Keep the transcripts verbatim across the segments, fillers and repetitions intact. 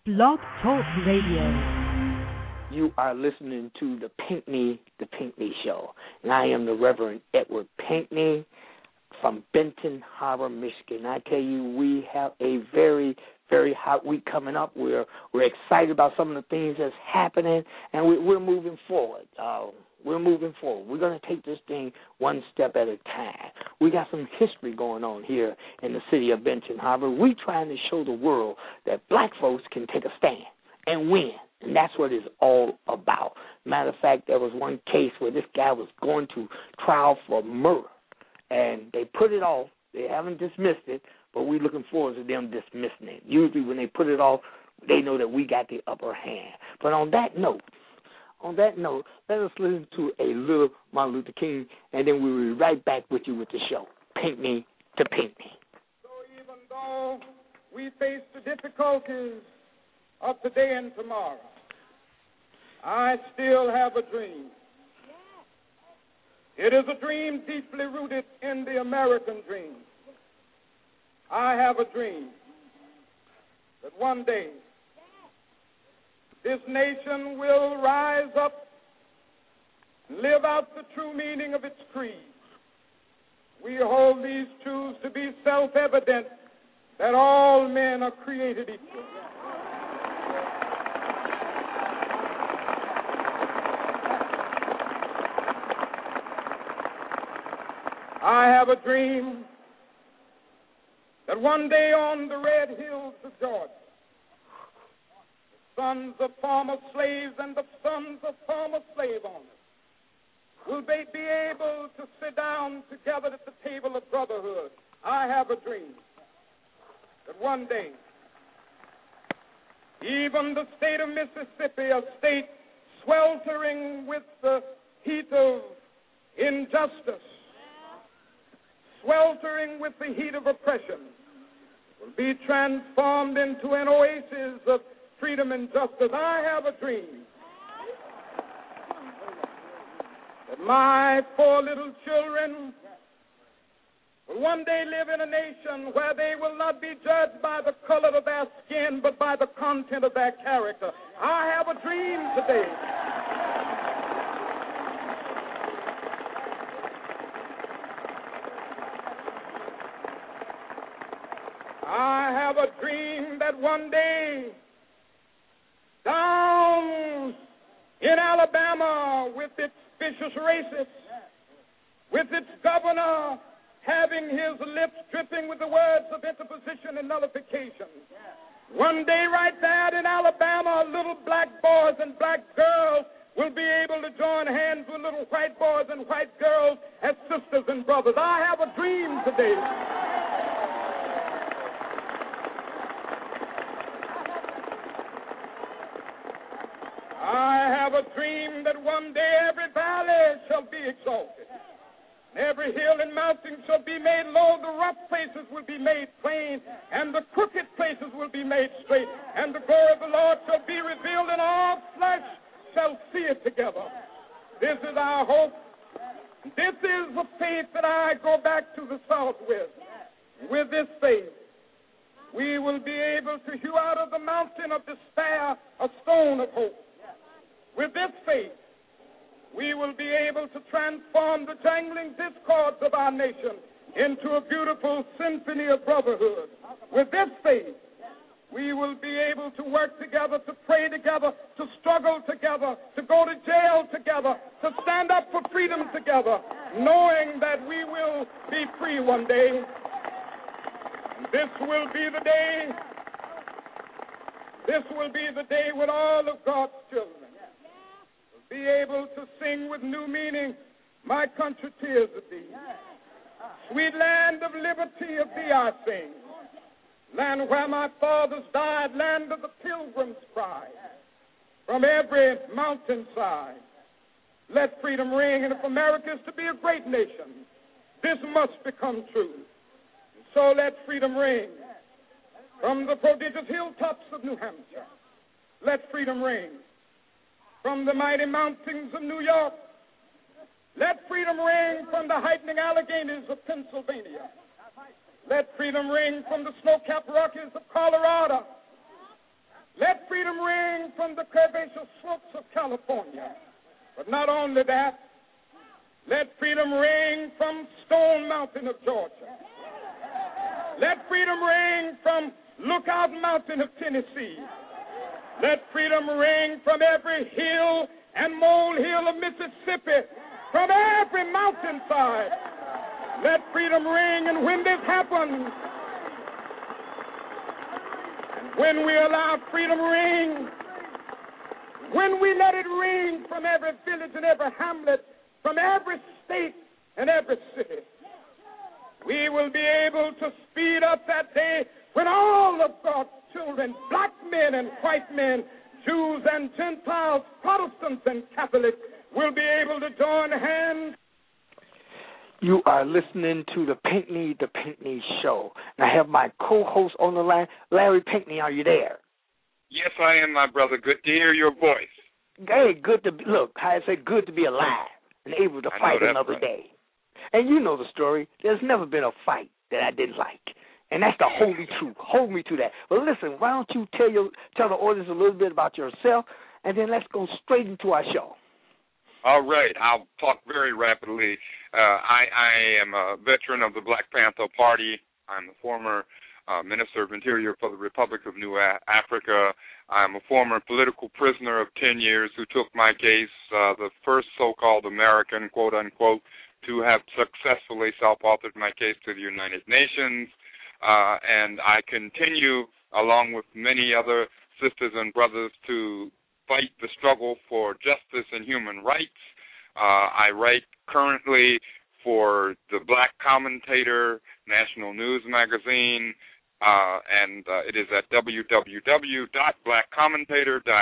Blog Talk Radio. You are listening to the Pinckney, the Pinckney Show, and I am the Reverend Edward Pinckney from Benton Harbor, Michigan. I tell you, we have a very, very hot week coming up. We're we're excited about some of the things that's happening, and we, we're moving forward. Uh, we're moving forward. We're going to take this thing one step at a time. We got some history going on here in the city of Benton Harbor. We're trying to show the world that black folks can take a stand and win. And that's what it's all about. Matter of fact, there was one case where this guy was going to trial for murder, and they put it off. They haven't dismissed it, but we're looking forward to them dismissing it. Usually when they put it off, they know that we got the upper hand. But on that note, on that note, let us listen to a little Martin Luther King, and then we'll be right back with you with the show, Pinckney to Pinckney. So even though we face the difficulties of today and tomorrow, I still have a dream. It is a dream deeply rooted in the American dream. I have a dream that one day this nation will rise up and live out the true meaning of its creed. We hold these truths to be self-evident, that all men are created equal. I have a dream that one day on the red hills of Georgia, the sons of former slaves and the sons of former slave owners will be be able to sit down together at the table of brotherhood. I have a dream that one day even the state of Mississippi, a state sweltering with the heat of injustice, sweltering with the heat of oppression, will be transformed into an oasis of freedom and justice. I have a dream that my four little children will one day live in a nation where they will not be judged by the color of their skin, but by the content of their character. I have a dream today I have a dream that one day down in Alabama, with its vicious racists, with its governor having his lips dripping with the words of interposition and nullification, one day right there in Alabama, little black boys and black girls will be able to join hands with little white boys and white girls as sisters and brothers. I have a dream today I have a dream that one day every valley shall be exalted, every hill and mountain shall be made low, the rough places will be made plain, and the crooked places will be made straight, and the glory of the Lord shall be revealed, and all flesh shall see it together. This is our hope. This is the faith that I go back to the South with. With this faith, we will be able to hew out of the mountain of despair a stone of hope. With this faith, we will be able to transform the jangling discords of our nation into a beautiful symphony of brotherhood. With this faith, we will be able to work together, to pray together, to struggle together, to go to jail together, to stand up for freedom together, knowing that we will be free one day. This will be the day, this will be the day when all of God's children be able to sing with new meaning, my country tears of thee. Sweet land of liberty, of thee I sing. Land where my fathers died, land of the pilgrim's pride. From every mountainside, let freedom ring. And if America is to be a great nation, this must become true. So let freedom ring. From the prodigious hilltops of New Hampshire, let freedom ring. From the mighty mountains of New York, let freedom ring. From the heightening Alleghanies of Pennsylvania, let freedom ring. From the snow-capped Rockies of Colorado, let ring from the curvaceous slopes of California. But not only that, let freedom ring from Stone Mountain of Georgia. Let freedom ring from Lookout Mountain of Tennessee. Let freedom ring from every hill and molehill of Mississippi, from every mountainside. Let freedom ring, and when this happens, and when we allow freedom ring, when we let it ring from every village and every hamlet, from every state and every city, we will be able to speed up that day when all of God's children, black men and white men, Jews and Gentiles, Protestants and Catholics, will be able to join hands. You are listening to the Pinckney, the Pinckney Show. And I have my co-host on the line. Larry Pinckney, are you there? Yes, I am, my brother. Good to hear your voice. Hey, good to be, look, I say good to be alive and able to I fight know, another right. day. And you know the story. There's never been a fight that I didn't like. And that's the holy truth. Hold me to that. But listen, why don't you tell your tell the audience a little bit about yourself, and then let's go straight into our show. All right. I'll talk very rapidly. Uh, I, I am a veteran of the Black Panther Party. I'm the former uh, Minister of Interior for the Republic of New A- Africa. I'm a former political prisoner of ten years who took my case, uh, the first so-called American, quote-unquote, to have successfully self-authored my case to the United Nations. Uh, and I continue, along with many other sisters and brothers, to fight the struggle for justice and human rights. Uh, I write currently for the Black Commentator, National News Magazine, uh, and uh, it is at w w w dot black commentator dot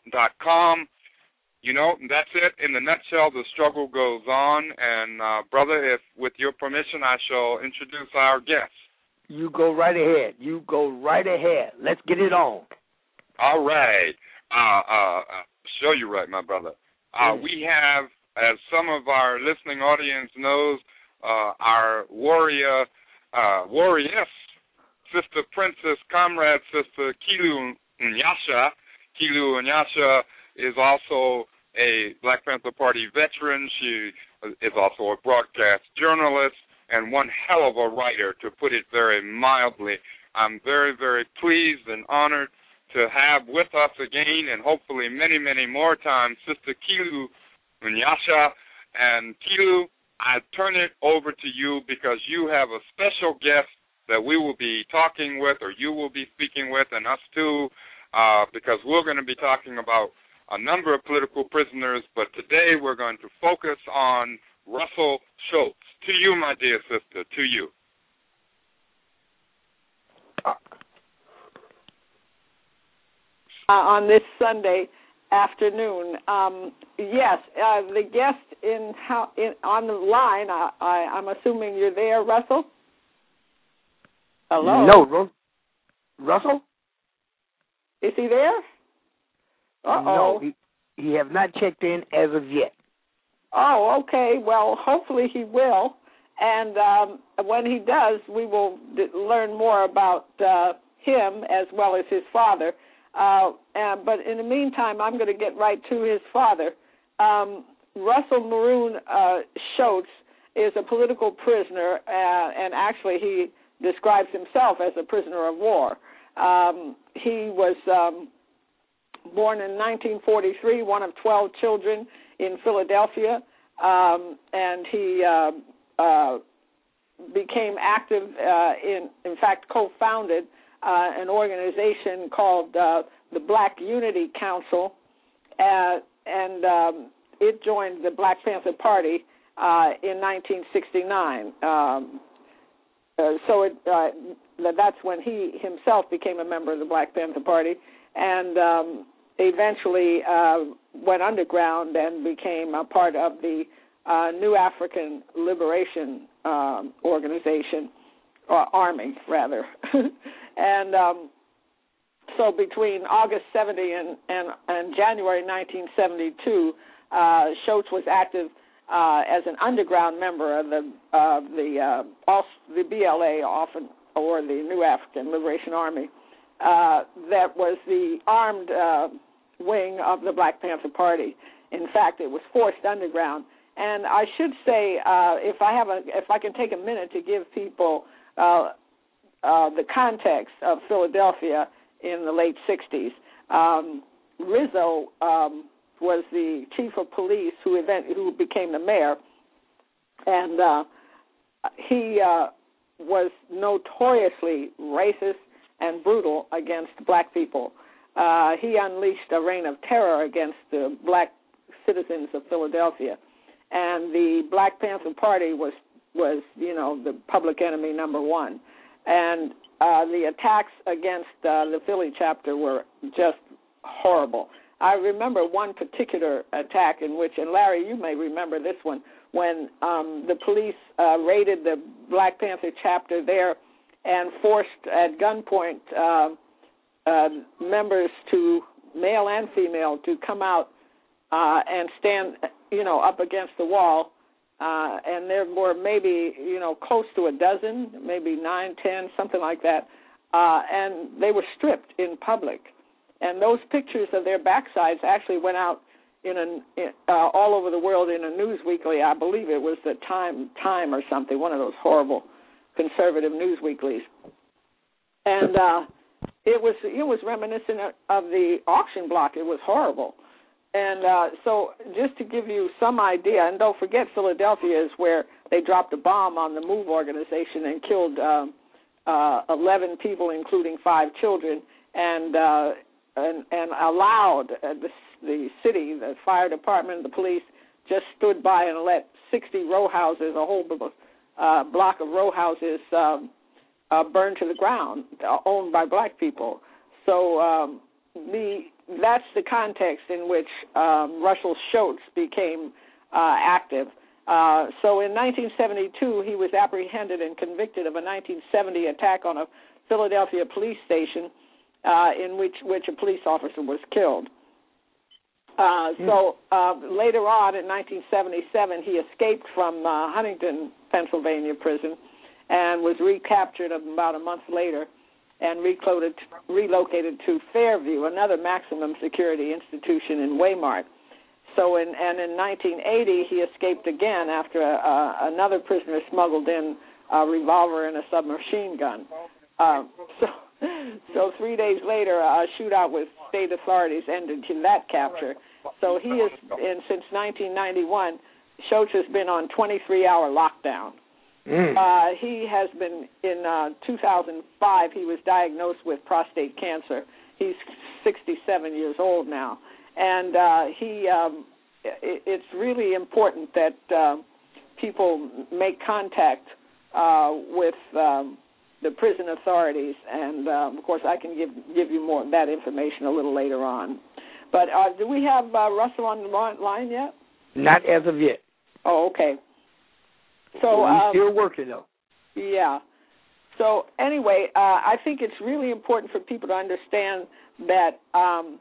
com. You know, that's it. In the nutshell, the struggle goes on. And, uh, brother, if with your permission, I shall introduce our guest. You go right ahead. You go right ahead. Let's get it on. All right. Uh, uh, uh, show you right, my brother. Uh, mm. We have, as some of our listening audience knows, uh, our warrior, uh, warrioress, Sister Princess, comrade Sister Kilu Nyasha. Kilu Nyasha is also a Black Panther Party veteran. She is also a broadcast journalist and one hell of a writer, to put it very mildly. I'm very, very pleased and honored to have with us again, and hopefully many, many more times, Sister Kilu Nyasha. And Kilu, I turn it over to you because you have a special guest that we will be talking with, or you will be speaking with, and us too, uh, because we're going to be talking about a number of political prisoners, but today we're going to focus on Russell Schultz. To you, my dear sister, to you. Uh, on this Sunday afternoon, um, yes, uh, the guest in, how, in on the line, I, I, I'm assuming you're there, Russell? Hello? No, Ru- Russell? Is he there? Uh-oh. No, he, he have not checked in as of yet. Oh, okay. Well, hopefully he will. And um, when he does, we will d- learn more about uh, him as well as his father. Uh, and, but in the meantime, I'm going to get right to his father. Um, Russell Maroon uh, Schultz is a political prisoner, uh, and actually he describes himself as a prisoner of war. Um, he was um, born in nineteen forty-three, one of twelve children in Philadelphia, um, and he uh, uh, became active, uh, in, in fact, co-founded uh, an organization called uh, the Black Unity Council, uh, and um, it joined the Black Panther Party uh, in nineteen sixty-nine. Um, uh, so it, uh, that's when he himself became a member of the Black Panther Party, and um, eventually uh, went underground and became a part of the uh, New African Liberation um, Organization, or Army, rather. and um, so between August seventy and, and, and January nineteen seventy-two, uh, Schultz was active uh, as an underground member of the uh, the uh, also the B L A, often, or the New African Liberation Army. Uh, that was the armed uh, wing of the Black Panther Party. In fact, it was forced underground. And I should say, uh, if I have a, if I can take a minute to give people uh, uh, the context of Philadelphia in the late sixties. Um, Rizzo um, was the chief of police who event, who became the mayor, and uh, he uh, was notoriously racist and brutal against black people. Uh, he unleashed a reign of terror against the black citizens of Philadelphia, and the Black Panther Party was was you know the public enemy number one, and uh, the attacks against uh, the Philly chapter were just horrible. I remember one particular attack in which, and Larry, you may remember this one, when um, the police uh, raided the Black Panther chapter there and forced at gunpoint uh, uh, members, to male and female, to come out uh, and stand, you know, up against the wall. Uh, and there were maybe, you know, close to a dozen, maybe nine, ten, something like that. Uh, and they were stripped in public. And those pictures of their backsides actually went out in an in, uh, all over the world in a news weekly. I believe it was the Time Time or something, one of those horrible conservative news weeklies. And uh, it was it was reminiscent of the auction block. It was horrible. And uh, so just to give you some idea, and don't forget Philadelphia is where they dropped a bomb on the MOVE organization and killed uh, uh, eleven people, including five children, and uh, and, and allowed uh, the, the city, the fire department, the police, just stood by and let sixty row houses, a whole uh, block of row houses, um, uh, burn to the ground, uh, owned by black people. So um, the that's the context in which um, Russell Shoatz became uh, active. Uh, so in nineteen seventy-two, he was apprehended and convicted of a nineteen seventy attack on a Philadelphia police station uh, in which, which a police officer was killed. Uh, so uh, later on in nineteen seventy-seven, he escaped from uh, Huntington, Pennsylvania prison and was recaptured about a month later and relocated, relocated to Fairview, another maximum security institution in Waymart. So in, and in nineteen eighty, he escaped again after a, a, another prisoner smuggled in a revolver and a submachine gun. Uh, so, so three days later, a shootout with state authorities ended in that capture. So he is, in, since nineteen ninety-one, Shoatz has been on twenty-three hour lockdown. Mm. Uh, he has been, in uh, two thousand five, he was diagnosed with prostate cancer. He's sixty-seven years old now. And uh, he, um, it, it's really important that uh, people make contact uh, with um, the prison authorities. And, um, of course, I can give give you more of that information a little later on. But uh, do we have uh, Russell on the line yet? Not as of yet. Oh, okay. So well, um, he's still working, though. Yeah. So anyway, uh, I think it's really important for people to understand that um,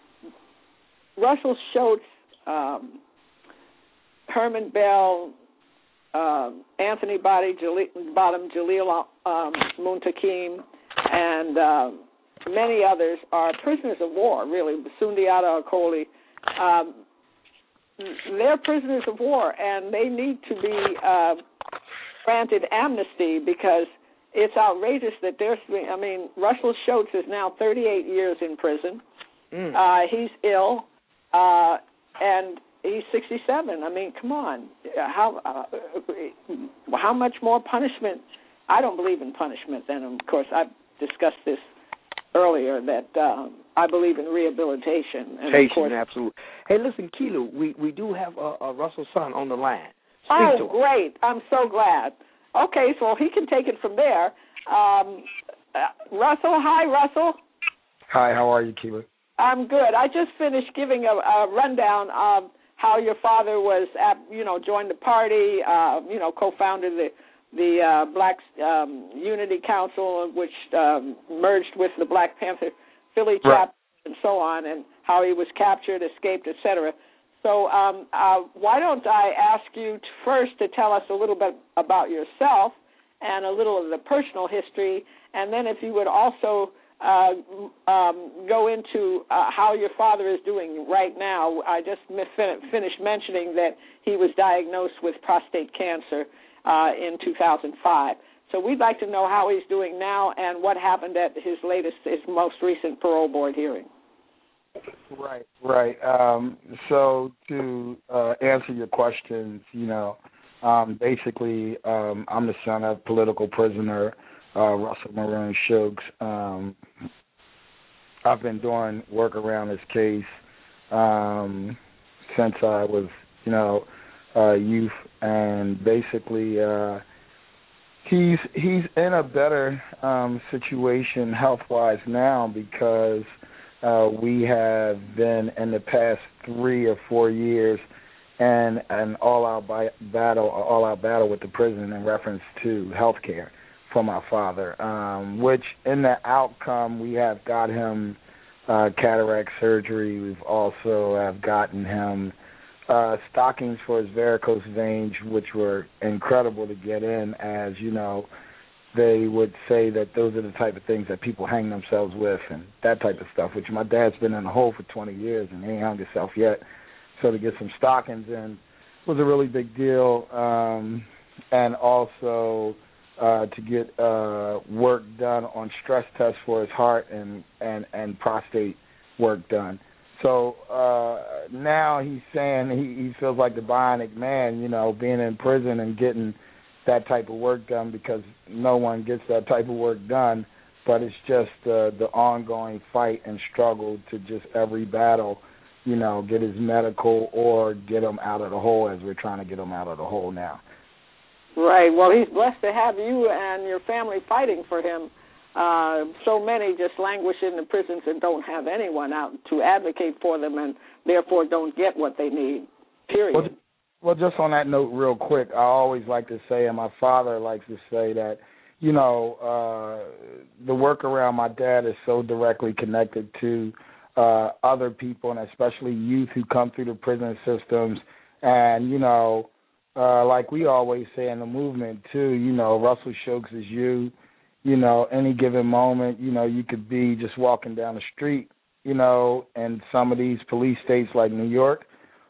Russell Shoatz, um, Herman Bell, uh, Anthony Bottom, Jalil um, Muntakim, and uh, many others are prisoners of war, really, Sundiata Acoli. Um, they're prisoners of war, and they need to be uh, granted amnesty because it's outrageous that they're, I mean, Russell Shoatz is now thirty-eight years in prison. Mm. Uh, he's ill, uh, and he's sixty-seven. I mean, come on. How uh, how much more punishment? I don't believe in punishment, and, of course, I've discussed this earlier, that um, I believe in rehabilitation. And of course, absolutely. Hey, listen, Kilo, we, we do have a, a Russell son on the line. Speak oh, great. I'm so glad. Okay, so he can take it from there. Um, uh, Russell, hi, Russell. Hi, how are you, Kilo? I'm good. I just finished giving a, a rundown of how your father was, at, you know, joined the party, uh, you know, co-founded the the uh, Black um, Unity Council, which um, merged with the Black Panther Philly chapter, right, and so on, and how he was captured, escaped, et cetera. So um, uh, why don't I ask you to first to tell us a little bit about yourself and a little of the personal history, and then if you would also uh, um, go into uh, how your father is doing right now. I just fin- finished mentioning that he was diagnosed with prostate cancer uh, in two thousand five. So we'd like to know how he's doing now and what happened at his latest, his most recent parole board hearing. Right, right. Um, so to uh, answer your questions, you know, um, basically um, I'm the son of political prisoner uh, Russell Maroon Shuggs. Um, I've been doing work around this case um, since I was, you know, uh, youth, and basically uh, he's he's in a better um, situation health-wise now because uh, we have been in the past three or four years and an all-out bi- battle, all-out battle with the prison in reference to health care for my father, um, which in the outcome we have got him uh, cataract surgery. We've also have gotten him uh, stockings for his varicose veins, which were incredible to get in, as you know. They would say that those are the type of things that people hang themselves with and that type of stuff, which my dad's been in the hole for twenty years and he ain't hung himself yet. So to get some stockings in was a really big deal. Um, and also uh, to get uh, work done on stress tests for his heart and, and, and prostate work done. So uh, now he's saying he, he feels like the bionic man, you know, being in prison and getting that type of work done, because no one gets that type of work done, but it's just uh, the ongoing fight and struggle to just every battle, you know, get his medical or get him out of the hole, as we're trying to get him out of the hole now. Right. Well, he's blessed to have you and your family fighting for him. Uh, so many just languish in the prisons and don't have anyone out to advocate for them, and therefore don't get what they need, period. Well, well, just on that note real quick, I always like to say, and my father likes to say, that, you know, uh, the work around my dad is so directly connected to uh, other people, and especially youth who come through the prison systems. And, you know, uh, like we always say in the movement, too, you know, Russell Shuggs is you. You know, any given moment, you know, you could be just walking down the street, you know, in some of these police states like New York,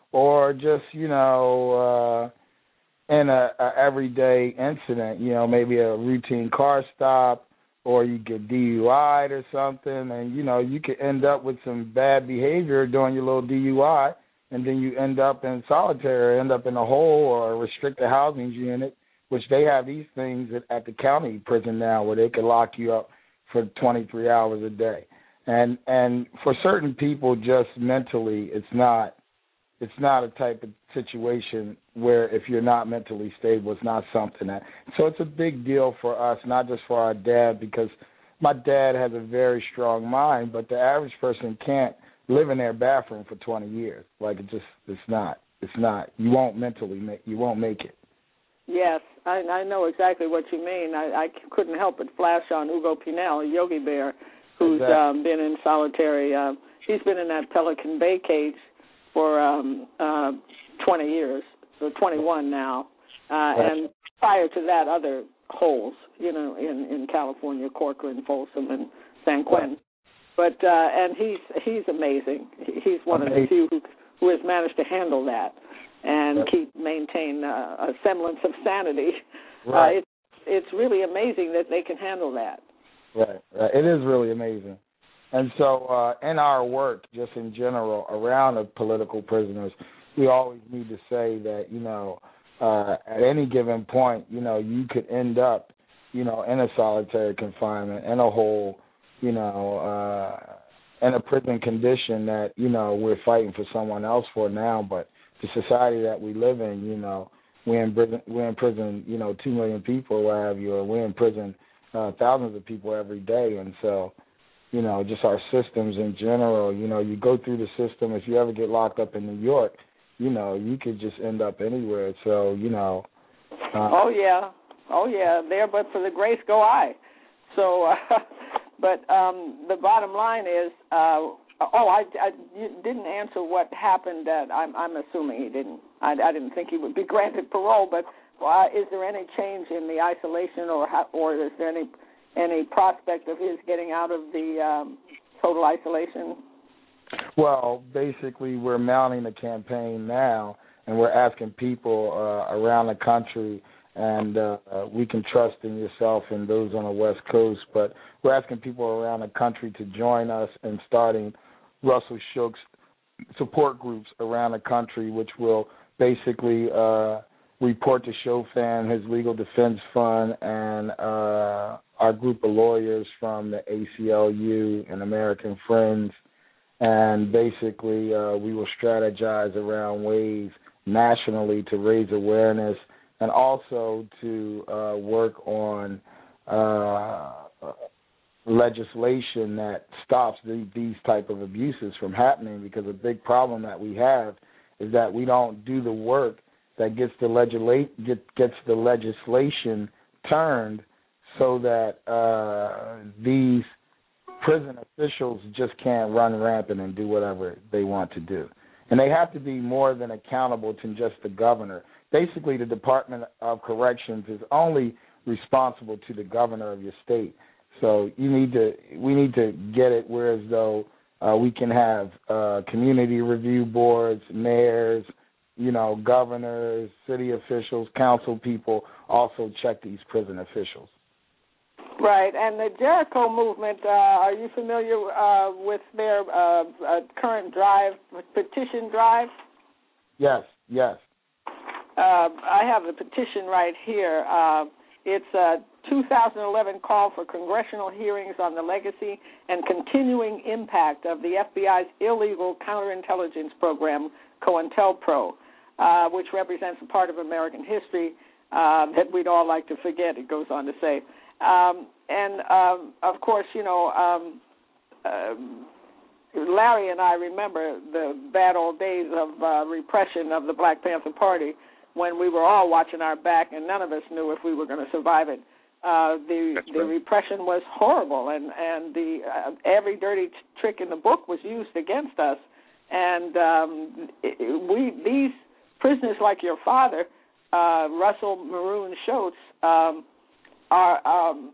or just, you know, uh, in a, a everyday incident, you know, maybe a routine car stop, or you get D U I'd or something, and, you know, you could end up with some bad behavior during your little D U I, and then you end up in solitary, end up in a hole or a restricted housing unit, which they have these things at, at the county prison now where they can lock you up for twenty-three hours a day. And and for certain people, just mentally, it's not it's not a type of situation where if you're not mentally stable, it's not something that. So it's a big deal for us, not just for our dad, because my dad has a very strong mind, but the average person can't live in their bathroom for twenty years. Like, it just, it's not. It's not. You won't mentally make, you won't make it. Yes, I, I know exactly what you mean. I, I couldn't help but flash on Hugo Pinell, Yogi Bear, who's exactly. um, been in solitary. Uh, he's been in that Pelican Bay cage for um, uh, twenty years, so twenty-one now. Uh, and prior to that, other holes, you know, in, in California, Corcoran, Folsom, and San Quentin. But uh, and he's he's amazing. He's one amazing. of the few who, who has managed to handle that and right. keep maintain uh, a semblance of sanity. Right. Uh, it's it's really amazing that they can handle that. Right, right. It is really amazing. And so uh, in our work, just in general, around the political prisoners, we always need to say that, you know, uh, at any given point, you know, you could end up, you know, in a solitary confinement, in a hole, you know, uh, in a prison condition that, you know, we're fighting for someone else for now, but the society that we live in, you know, we're in prison, we're in prison, you know, two million people, what have you, or we're in prison uh, thousands of people every day. And so, you know, just our systems in general, you know, you go through the system. If you ever get locked up in New York, you know, you could just end up anywhere. So, you know. Uh, oh, yeah. Oh, yeah. There but for the grace go I. So, uh, but um, the bottom line is, uh, Oh, I, I you didn't answer what happened. That I'm, I'm assuming he didn't. I, I didn't think he would be granted parole. But uh, is there any change in the isolation, or how, or is there any any prospect of his getting out of the um, total isolation? Well, basically, we're mounting a campaign now, and we're asking people uh, around the country, and uh, we can trust in yourself and those on the West Coast, but we're asking people around the country to join us in starting Russell Shook's support groups around the country, which will basically uh, report to Chaufan, his legal defense fund, and uh, our group of lawyers from the A C L U and American Friends. And basically, uh, we will strategize around ways nationally to raise awareness and also to uh, work on uh, legislation that stops the, these type of abuses from happening, because a big problem that we have is that we don't do the work that gets the, legisla- get, gets the legislation turned so that uh, these prison officials just can't run rampant and do whatever they want to do. And they have to be more than accountable to just the governor. Basically, the Department of Corrections is only responsible to the governor of your state. So you need to, we need to get it where as though uh, we can have uh, community review boards, mayors, you know, governors, city officials, council people also check these prison officials. Right, and the Jericho movement, uh, are you familiar uh, with their uh, uh, current drive, petition drive? Yes, yes. Uh, I have the petition right here. Uh, it's a two thousand eleven call for congressional hearings on the legacy and continuing impact of the F B I's illegal counterintelligence program, COINTELPRO, uh, which represents a part of American history uh, that we'd all like to forget, it goes on to say. Um, and, um, of course, you know, um, uh, Larry and I remember the bad old days of uh, repression of the Black Panther Party when we were all watching our back and none of us knew if we were going to survive it. Uh, the That's the right. repression was horrible, and, and the uh, every dirty t- trick in the book was used against us. And um, it, we these prisoners like your father, uh, Russell Maroon Shoatz, um, are um,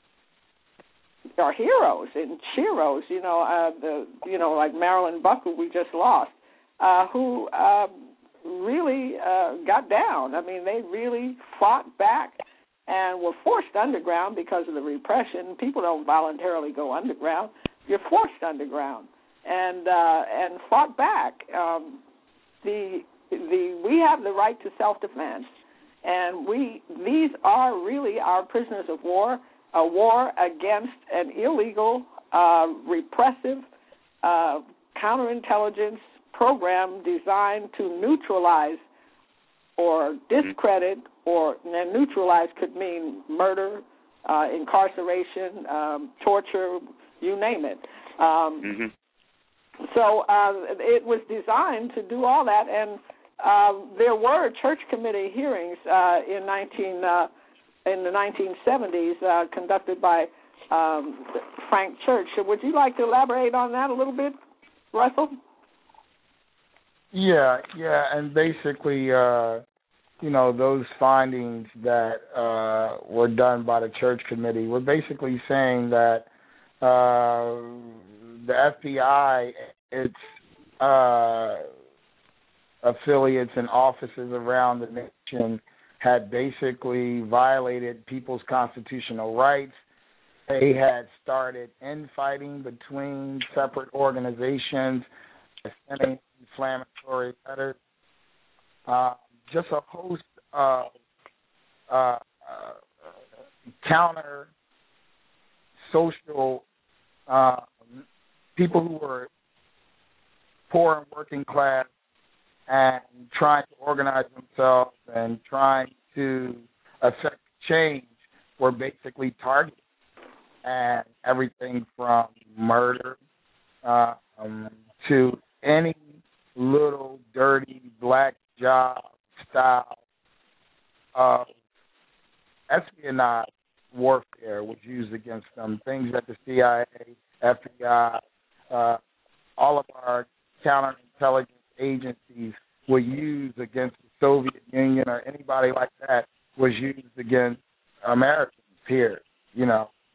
are heroes and sheroes, you know, uh, the you know like Marilyn Buck, who we just lost, uh, who uh, really uh, got down. I mean, they really fought back and were forced underground because of the repression. People don't voluntarily go underground; you're forced underground, and uh, and fought back. Um, the the we have the right to self-defense. And we these are really our prisoners of war, a war against an illegal, uh, repressive, uh, counterintelligence program designed to neutralize or discredit, or and neutralize could mean murder, uh, incarceration, um, torture, you name it. Um, Mm-hmm. So uh, it was designed to do all that, and Uh, there were church committee hearings uh, in nineteen uh, in the nineteen seventies uh, conducted by um, Frank Church. Would you like to elaborate on that a little bit, Russell? Yeah, yeah, and basically, uh, you know, those findings that uh, were done by the church committee were basically saying that uh, the F B I, its uh, affiliates and offices around the nation had basically violated people's constitutional rights. They had started infighting between separate organizations, sending inflammatory letters, uh, just a host of uh, uh, counter social uh, people who were poor and working class and trying to organize themselves and trying to affect change were basically targeted. And everything from murder um, to any little dirty black job style of espionage warfare was used against them, things that the C I A, F B I, uh, all of our counterintelligence agencies were used against the Soviet Union or anybody like that was used against Americans here, you know.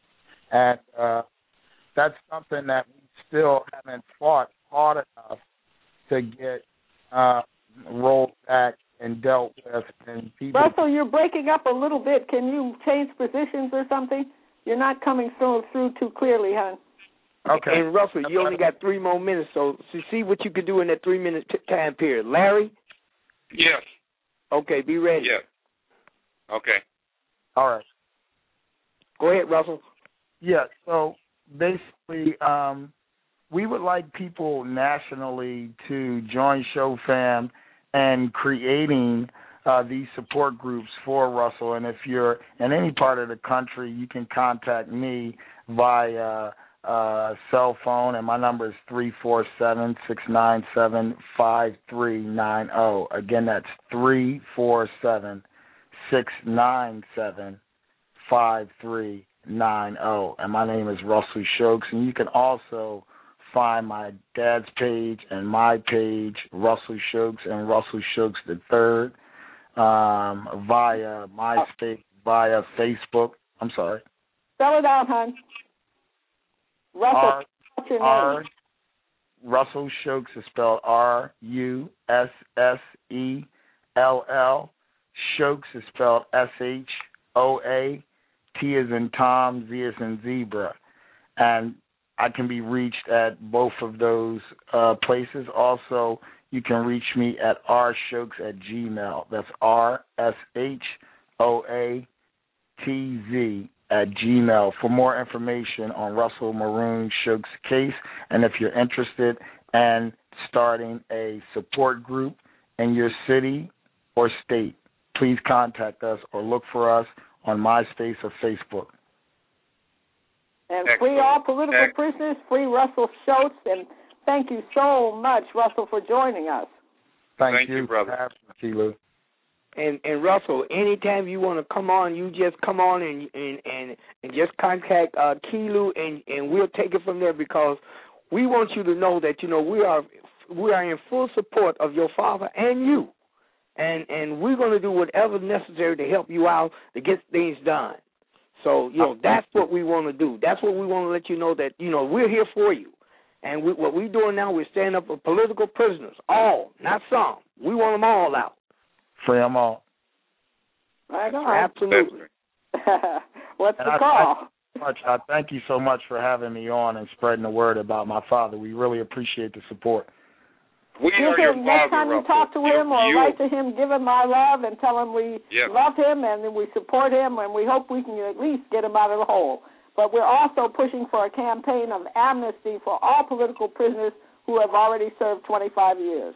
And uh, that's something that we still haven't fought hard enough to get uh, rolled back and dealt with. And people. Russell, you're breaking up a little bit. Can you change positions or something? You're not coming through, through too clearly, hon. Okay. And Russell, you only got three more minutes, so, so see what you can do in that three-minute t- time period. Larry? Yes. Okay, be ready. Yes. Okay. All right. Go ahead, Russell. Yeah, so basically, um, we would like people nationally to join ShowFam and creating uh, these support groups for Russell. And if you're in any part of the country, you can contact me via uh, cell phone, and my number is three four seven, six nine seven, five three nine zero. Again, that's three four seven, six nine seven, five three nine zero. And my name is Russell Shokes, and you can also find my dad's page and my page, Russell Shokes and Russell Shokes the Third, um, via MySpace, via Facebook. I'm sorry. Spell it out, hon. Russell, R, what's your R, name? Russell Shokes is spelled R U S S E L L. Shokes is spelled S H O A. T is in Tom, Z is in Zebra. And I can be reached at both of those uh, places. Also, you can reach me at rshokes at gmail. That's R S H O A T Z at gmail for more information on Russell Maroon Shokes' case. And if you're interested in starting a support group in your city or state, please contact us or look for us on MySpace or Facebook. And Excellent. free all political Excellent. prisoners, free Russell Shokes, and thank you so much, Russell, for joining us. Thank, Thank you, you, brother. for having me, Kilu. And and Russell, anytime you want to come on, you just come on and and and, and just contact uh, Kilu, and, and we'll take it from there, because we want you to know that, you know, we are we are in full support of your father and you, and and we're going to do whatever necessary to help you out to get things done. So, you know, that's what we want to do. That's what we want to let you know, that, you know, we're here for you. And we, what we're doing now, we're standing up for political prisoners, all, not some. We want them all out. Free them all. Right on. Absolutely. What's And the I, call? I, much, I thank you so much for having me on and spreading the word about my father. We really appreciate the support. We You are your can, father, next time you Russell. talk to him or you, write to him, give him our love and tell him we Yep. love him and we support him, and we hope we can at least get him out of the hole. But we're also pushing for a campaign of amnesty for all political prisoners who have already served twenty-five years.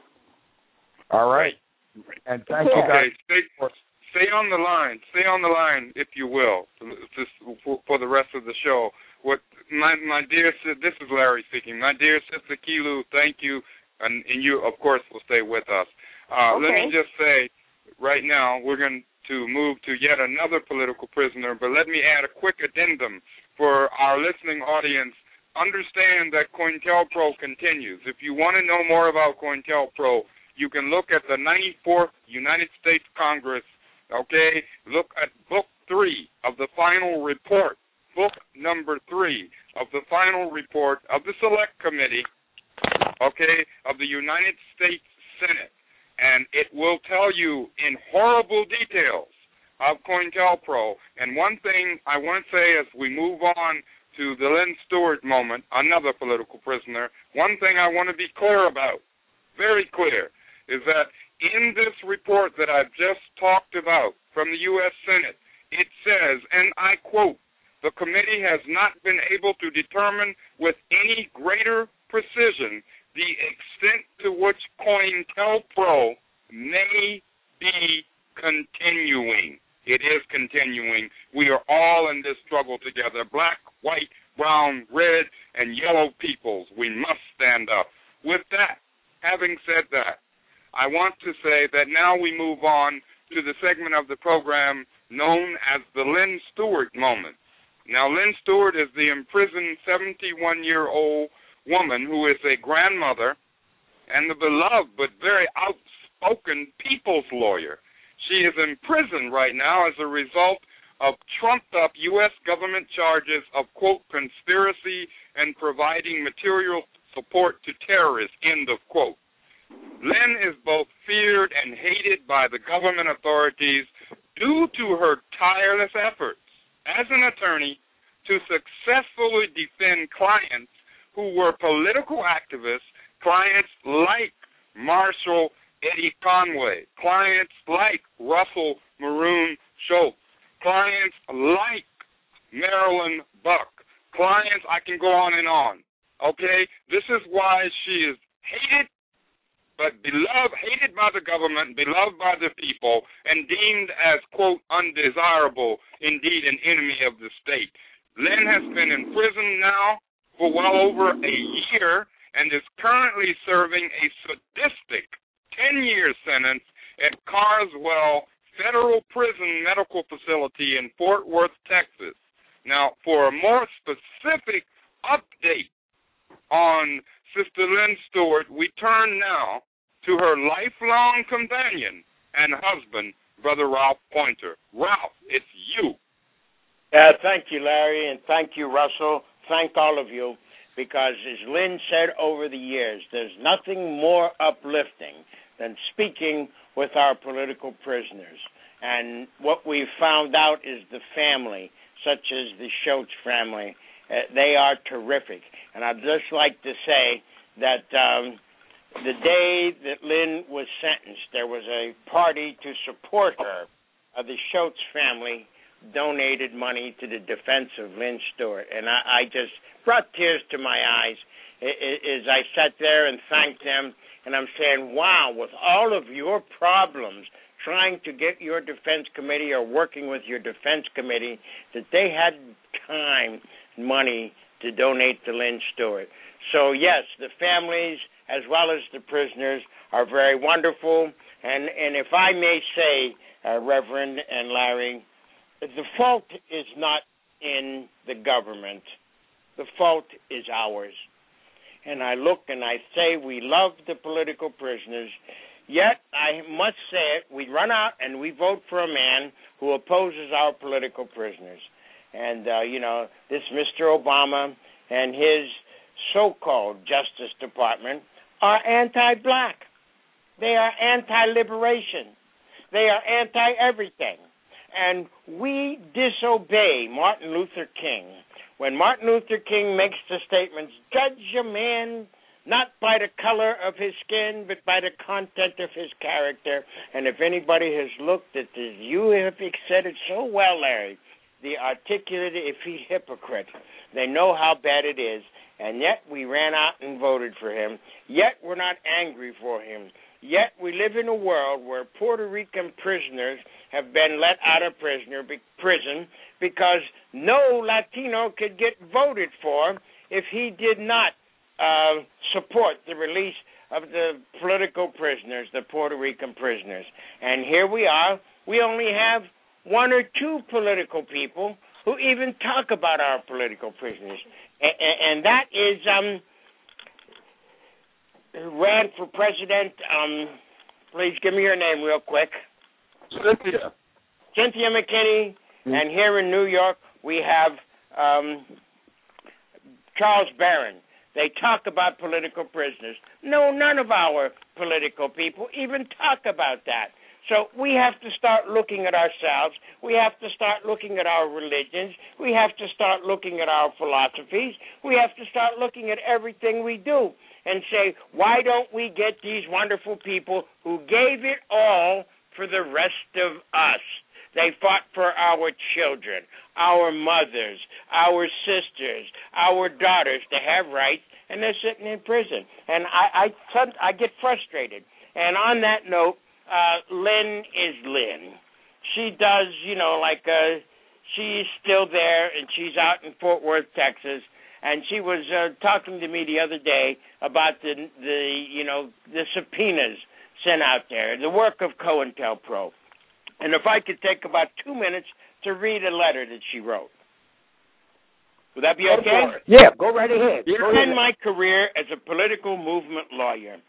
All right. Right. And thank Yeah. you guys. Okay, stay, stay on the line. Stay on the line, if you will, just for, for the rest of the show. What my my dear sis, this is Larry speaking. My dear sister Kilu, thank you, and, and you, of course, will stay with us. Uh, Okay. Let me just say, right now, we're going to move to yet another political prisoner, but let me add a quick addendum for our listening audience. Understand that COINTELPRO continues. If you want to know more about COINTELPRO, you can look at the ninety-fourth United States Congress, okay? Look at book three of the final report, book number three of the final report of the Select Committee, okay, of the United States Senate. And it will tell you in horrible details of COINTELPRO. And one thing I want to say as we move on to the Lynn Stewart moment, another political prisoner, one thing I want to be clear about, very clear, is that in this report that I've just talked about from the U S Senate, it says, and I quote, the committee has not been able to determine with any greater precision the extent to which COINTELPRO may be continuing. It is continuing. We are all in this struggle together, black, white, brown, red, and yellow peoples. We must stand up. With that, having said that, I want to say that now we move on to the segment of the program known as the Lynn Stewart moment. Now, Lynn Stewart is the imprisoned seventy-one-year-old woman who is a grandmother and the beloved but very outspoken people's lawyer. She is in prison right now as a result of trumped-up U S government charges of, quote, conspiracy and providing material support to terrorists, end of quote. Lynn is both feared and hated by the government authorities due to her tireless efforts as an attorney to successfully defend clients who were political activists, clients like Marshall Eddie Conway, clients like Russell Maroon Schultz, clients like Marilyn Buck, clients, I can go on and on. Okay? This is why she is hated, but beloved, hated by the government, beloved by the people, and deemed as, quote, undesirable, indeed an enemy of the state. Lynn has been in prison now for well over a year and is currently serving a sadistic ten-year sentence at Carswell Federal Prison Medical Facility in Fort Worth, Texas. Now, for a more specific update on Sister Lynn Stewart, we turn now to her lifelong companion and husband, Brother Ralph Pointer. Ralph, it's you. Uh, thank you, Larry, and thank you, Russell. Thank all of you, because as Lynn said over the years, there's nothing more uplifting than speaking with our political prisoners. And what we've found out is the family, such as the Schultz family, uh, they are terrific. And I'd just like to say that um, the day that Lynn was sentenced, there was a party to support her. Uh, the Schultz family donated money to the defense of Lynn Stewart, and I, I just brought tears to my eyes as I sat there and thanked them, and I'm saying, wow, with all of your problems trying to get your defense committee or working with your defense committee, that they had time, money to donate to Lynn Stewart. So, yes, the families as well as the prisoners are very wonderful, and, and if I may say, uh, Reverend and Larry, the fault is not in the government. The fault is ours. And I look and I say we love the political prisoners, yet I must say it, we run out and we vote for a man who opposes our political prisoners. And, uh, you know, this Mister Obama and his so-called Justice Department are anti-black. They are anti-liberation. They are anti-everything. And we disobey Martin Luther King. When Martin Luther King makes the statements, judge a man not by the color of his skin, but by the content of his character. And if anybody has looked at this, you have said it so well, Larry, the articulate, if he's hypocrite. They know how bad it is, and yet we ran out and voted for him. Yet we're not angry for him. Yet we live in a world where Puerto Rican prisoners have been let out of prisoner, be, prison because no Latino could get voted for if he did not uh, support the release of the political prisoners, the Puerto Rican prisoners. And here we are. We only have one or two political people who even talk about our political prisoners. And, and that is... Um, ran for president. Um, please give me your name real quick. Cynthia. Cynthia McKinney. Mm-hmm. And here in New York, we have um, Charles Barron. They talk about political prisoners. No, none of our political people even talk about that. So we have to start looking at ourselves. We have to start looking at our religions. We have to start looking at our philosophies. We have to start looking at everything we do and say, why don't we get these wonderful people who gave it all for the rest of us? They fought for our children, our mothers, our sisters, our daughters to have rights, and they're sitting in prison. And I, I, I get frustrated. And on that note, uh, Lynn is Lynn. She does, you know, like uh, she's still there, and she's out in Fort Worth, Texas. And she was uh, talking to me the other day about the, the, you know, the subpoenas sent out there, the work of COINTELPRO. And if I could take about two minutes to read a letter that she wrote. Would that be okay? Yeah, go right ahead. Began my career as a political movement lawyer.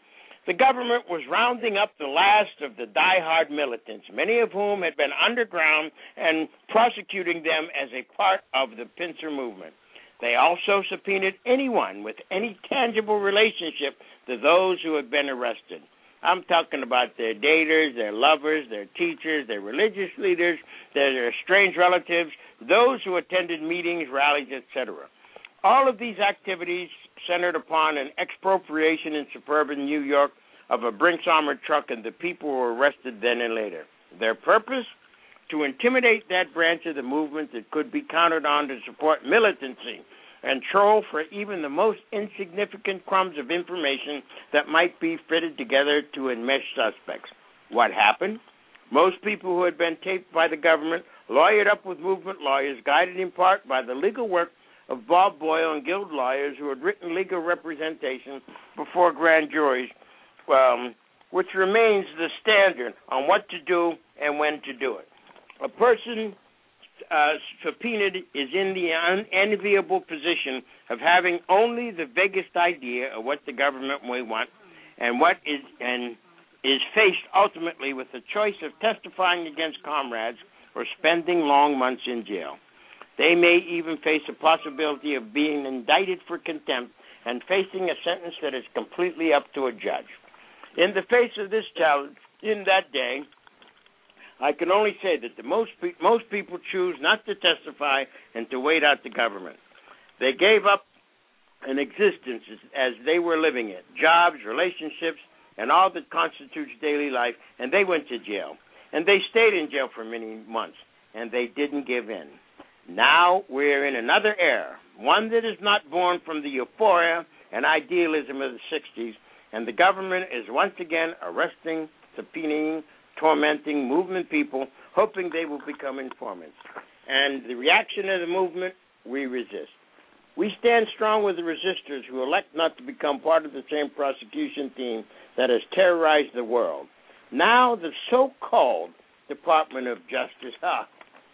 The government was rounding up the last of the die-hard militants, many of whom had been underground, and prosecuting them as a part of the pincer movement. They also subpoenaed anyone with any tangible relationship to those who had been arrested. I'm talking about their daters, their lovers, their teachers, their religious leaders, their, their strange relatives, those who attended meetings, rallies, et cetera. All of these activities centered upon an expropriation in suburban New York of a Brinks armored truck and the people who were arrested then and later. Their purpose? To intimidate that branch of the movement that could be counted on to support militancy and troll for even the most insignificant crumbs of information that might be fitted together to enmesh suspects. What happened? Most people who had been taped by the government, lawyered up with movement lawyers, guided in part by the legal work of Bob Boyle and guild lawyers who had written legal representation before grand juries, um, which remains the standard on what to do and when to do it. A person uh, subpoenaed is in the unenviable position of having only the vaguest idea of what the government may want, and what is and is faced ultimately with the choice of testifying against comrades or spending long months in jail. They may even face a possibility of being indicted for contempt and facing a sentence that is completely up to a judge. In the face of this challenge, in that day, I can only say that the most pe- most people choose not to testify and to wait out the government. They gave up an existence as, as they were living it, jobs, relationships, and all that constitutes daily life, and they went to jail. And they stayed in jail for many months, and they didn't give in. Now we're in another era, one that is not born from the euphoria and idealism of the sixties, and the government is once again arresting, subpoenaing, tormenting movement people, hoping they will become informants. And the reaction of the movement, we resist. We stand strong with the resistors who elect not to become part of the same prosecution team that has terrorized the world. Now the so-called Department of Justice ah,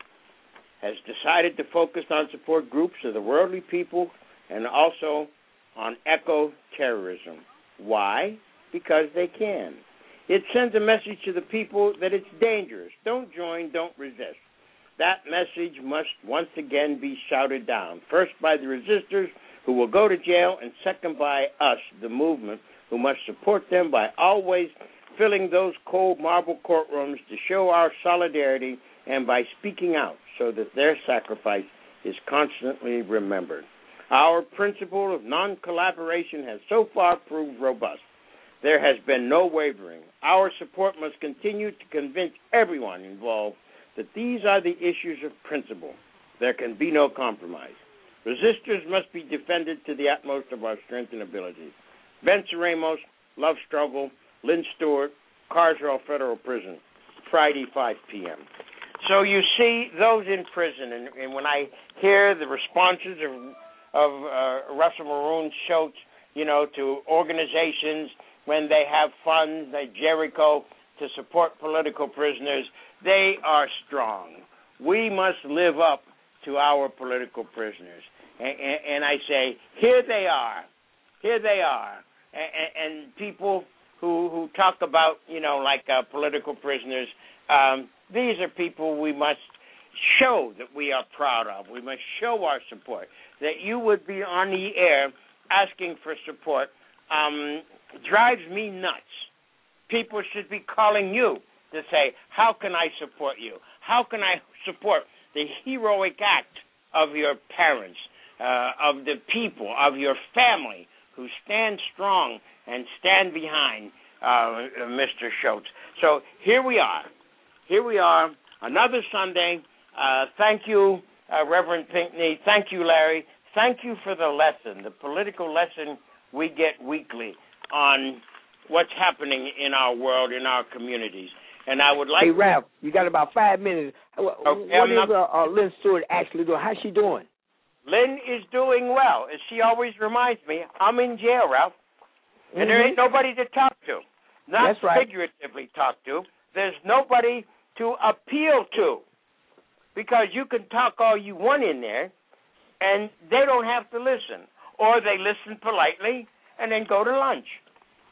has decided to focus on support groups of the worldly people and also on eco-terrorism. Why? Because they can. It sends a message to the people that it's dangerous. Don't join, don't resist. That message must once again be shouted down, first by the resistors who will go to jail, and second by us, the movement, who must support them by always filling those cold marble courtrooms to show our solidarity and by speaking out so that their sacrifice is constantly remembered. Our principle of non-collaboration has so far proved robust. There has been no wavering. Our support must continue to convince everyone involved that these are the issues of principle. There can be no compromise. Resistors must be defended to the utmost of our strength and abilities. Ben Ramos, Love Struggle, Lynn Stewart, Carswell Federal Prison, Friday, five p.m. So you see those in prison, and, and when I hear the responses of, of uh, Russell Maroon Schultz, you know, to organizations when they have funds like Jericho to support political prisoners, they are strong. We must live up to our political prisoners. And, and, and I say, here they are. Here they are. And, and people who, who talk about, you know, like uh, political prisoners, um, these are people we must show that we are proud of. We must show our support. That you would be on the air asking for support um, drives me nuts. People should be calling you to say, how can I support you? How can I support the heroic act of your parents, uh, of the people, of your family who stand strong and stand behind uh, Mister Schultz? So here we are. Here we are, another Sunday. Uh, thank you, uh, Reverend Pinckney. Thank you, Larry. Thank you for the lesson, the political lesson we get weekly on what's happening in our world, in our communities. And I would like... Hey, Ralph, you got about five minutes. What Okay, is not... uh, uh, Lynn Stewart actually doing? How's she doing? Lynn is doing well. As she always reminds me, I'm in jail, Ralph. And Mm-hmm. there ain't nobody to talk to. Not That's right. figuratively talk to. There's nobody to appeal to. Because you can talk all you want in there, and they don't have to listen. Or they listen politely and then go to lunch.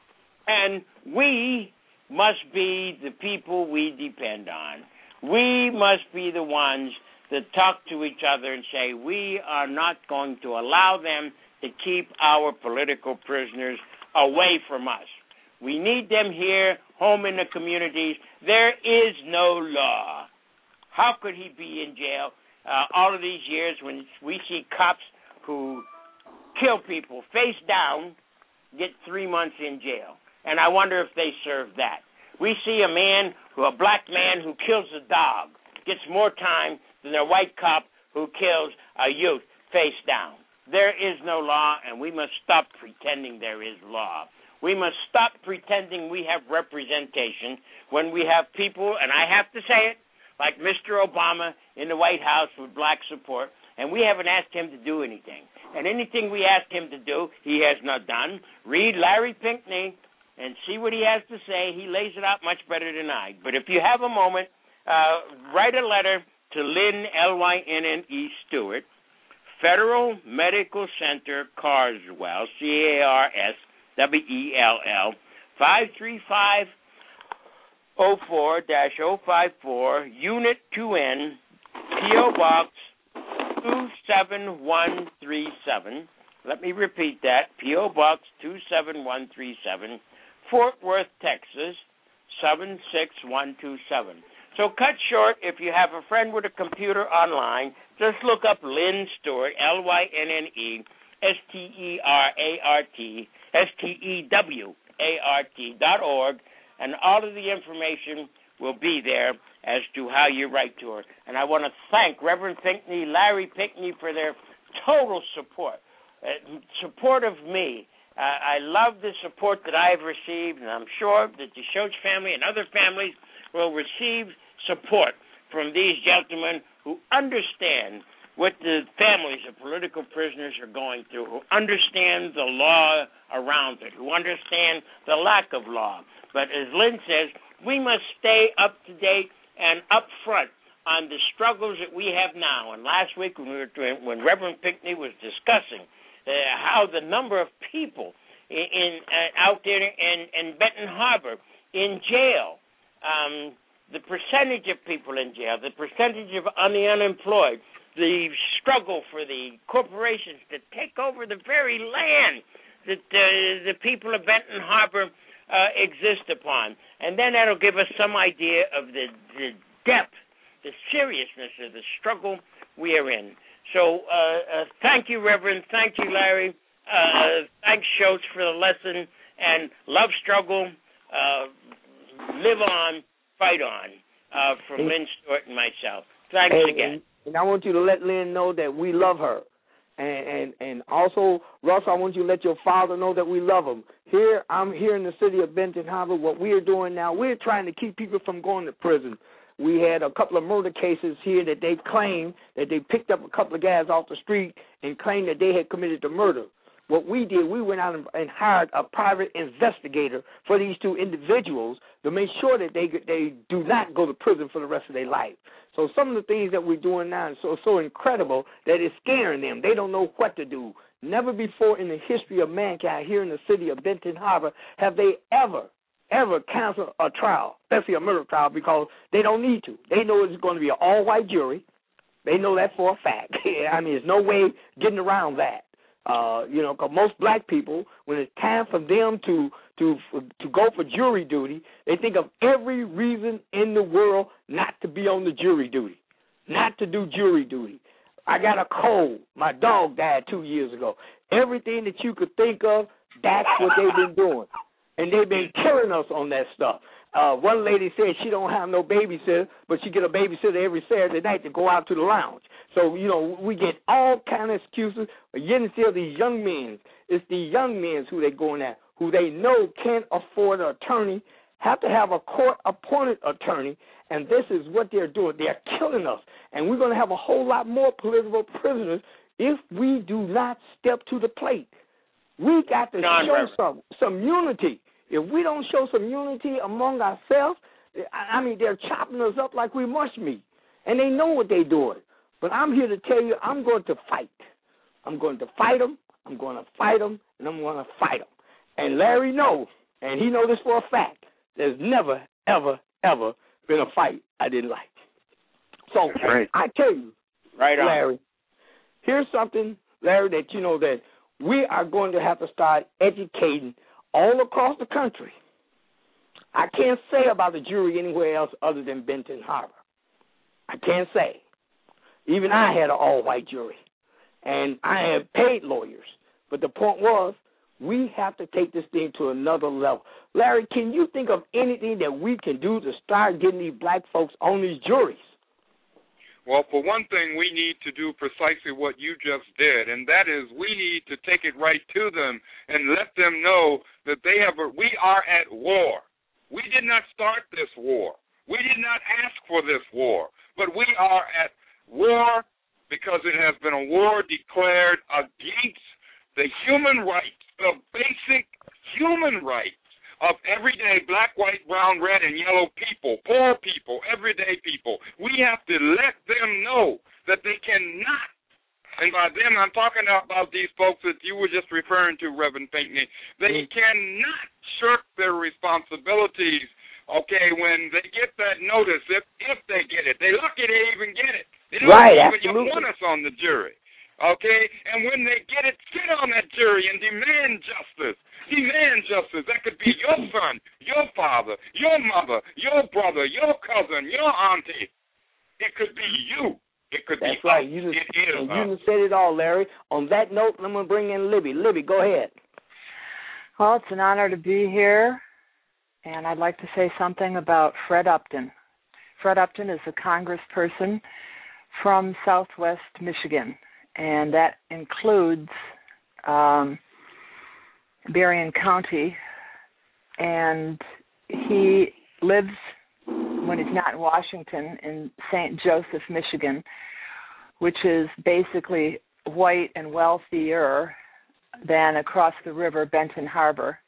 And we must be the people we depend on. We must be the ones that talk to each other and say, we are not going to allow them to keep our political prisoners away from us. We need them here, home in the communities. There is no law. How could he be in jail uh, all of these years when we see cops who kill people face down get three months in jail? And I wonder if they serve that. We see a man, who a black man who kills a dog, gets more time than a white cop who kills a youth face down. There is no law, and we must stop pretending there is law. We must stop pretending we have representation when we have people, and I have to say it, like Mister Obama in the White House with black support, and we haven't asked him to do anything. And anything we asked him to do, he has not done. Read Larry Pinckney and see what he has to say. He lays it out much better than I. But if you have a moment, uh, write a letter to Lynn, L Y N N E Stewart, Federal Medical Center, Carswell, C A R S W E L L, five three five oh four dash oh five four, Unit two N, P O Box two seven one three seven. Let me repeat that, P O Box two seven one three seven, Fort Worth, Texas, seven six one two seven. So cut short, if you have a friend with a computer online, just look up Lynn Stewart, L Y N N E, S T E R A R T, S T E W A R T dot org, and all of the information will be there as to how you write to her. And I want to thank Reverend Pinckney, Larry Pinckney, for their total support, uh, support of me. Uh, I love the support that I have received, and I'm sure that the Schultz family and other families will receive support from these gentlemen who understand what the families of political prisoners are going through, who understand the law around it, who understand the lack of law. But as Lynn says, we must stay up to date and up front on the struggles that we have now. And last week when we were doing, when Reverend Pinckney was discussing uh, how the number of people in, in uh, out there in, in Benton Harbor in jail, um, the percentage of people in jail, the percentage of on the unemployed, the struggle for the corporations to take over the very land that uh, the people of Benton Harbor uh, exist upon. And then that'll give us some idea of the, the depth, the seriousness of the struggle we are in. So uh, uh, thank you, Reverend. Thank you, Larry. Uh, thanks, Schultz, for the lesson. And love, struggle, uh, live on, fight on, uh, from Lynn Stewart and myself. Thanks and, again. And, and I want you to let Lynn know that we love her. And, and and also, Russ, I want you to let your father know that we love him. Here, I'm here in the city of Benton Harbor. What we're doing now, we're trying to keep people from going to prison. We had a couple of murder cases here that they claimed that they picked up a couple of guys off the street and claimed that they had committed the murder. What we did, we went out and hired a private investigator for these two individuals to make sure that they they do not go to prison for the rest of their life. So some of the things that we're doing now is so, so incredible that it's scaring them. They don't know what to do. Never before in the history of mankind here in the city of Benton Harbor have they ever, ever canceled a trial, especially a murder trial, because they don't need to. They know it's going to be an all-white jury. They know that for a fact. I mean, there's no way getting around that. Uh, you know, because most black people, when it's time for them to to to go for jury duty, they think of every reason in the world not to be on the jury duty, not to do jury duty. I got a cold. My dog died two years ago. Everything that you could think of, that's what they've been doing. And they've been killing us on that stuff. Uh, one lady said she don't have no babysitter, but she get a babysitter every Saturday night to go out to the lounge. So, you know, we get all kind of excuses. But yet and still, these young men, it's the young men who they going at, who they know can't afford an attorney, have to have a court-appointed attorney, and this is what they're doing. They're killing us. And we're going to have a whole lot more political prisoners if we do not step to the plate. We got to show some, some unity. If we don't show some unity among ourselves, I mean, they're chopping us up like we mush meat, and they know what they're doing. But I'm here to tell you, I'm going to fight. I'm going to fight them. I'm going to fight them, and I'm going to fight them. And Larry knows and he knows this for a fact. There's never, ever, ever been a fight I didn't like. So right. I tell you, right on. Larry, here's something, Larry, that you know that we are going to have to start educating all across the country. I can't say about the jury anywhere else other than Benton Harbor. I can't say. Even I had an all-white jury, and I had paid lawyers. But the point was, we have to take this thing to another level. Larry, can you think of anything that we can do to start getting these black folks on these juries? Well, for one thing, we need to do precisely what you just did, and that is we need to take it right to them and let them know that they have a, we are at war. We did not start this war. We did not ask for this war, but we are at war because it has been a war declared against the human rights, the basic human rights of everyday black, white, brown, red, and yellow people, poor people, everyday people. We have to let them know that they cannot, and by them I'm talking about these folks that you were just referring to, Reverend Pinckney, they mm-hmm. cannot shirk their responsibilities, okay, when they get that notice, if if they get it. They lucky they even get it. They don't right, even absolutely. want us on the jury. Okay, and when they get it, sit on that jury and demand justice. Demand justice. That could be your son, your father, your mother, your brother, your cousin, your auntie. It could be you. It could That's be right. us. You just, it is and us. you just said it all, Larry. On that note, I'm going to bring in Libby. Libby, go ahead. Well, it's an honor to be here, and I'd like to say something about Fred Upton. Fred Upton is a congressperson from Southwest Michigan, and that includes um, Berrien County, and he lives, when he's not in Washington, in Saint Joseph, Michigan, which is basically white and wealthier than across the river, Benton Harbor.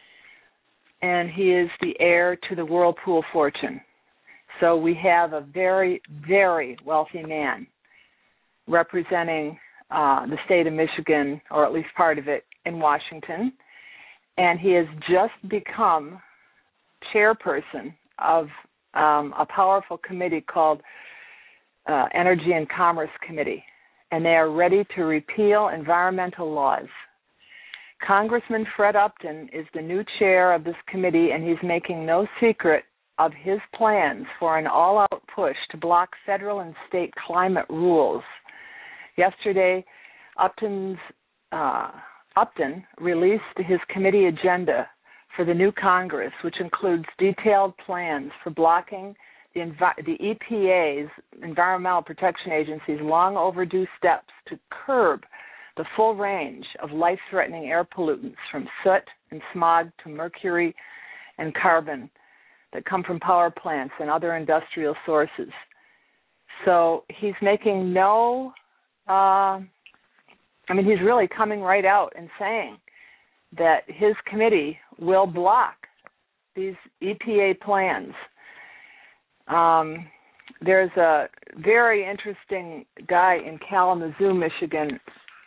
And he is the heir to the Whirlpool fortune. So we have a very, very wealthy man representing uh, the state of Michigan, or at least part of it, in Washington. And he has just become chairperson of um, a powerful committee called uh, Energy and Commerce Committee. And they are ready to repeal environmental laws. Congressman Fred Upton is the new chair of this committee, and he's making no secret of his plans for an all-out push to block federal and state climate rules. Yesterday, Upton's, uh, Upton released his committee agenda for the new Congress, which includes detailed plans for blocking the, envi- the E P A's, Environmental Protection Agency's, long overdue steps to curb the full range of life-threatening air pollutants from soot and smog to mercury and carbon that come from power plants and other industrial sources. So he's making no, uh, I mean, he's really coming right out and saying that his committee will block these E P A plans. Um, there's a very interesting guy in Kalamazoo, Michigan,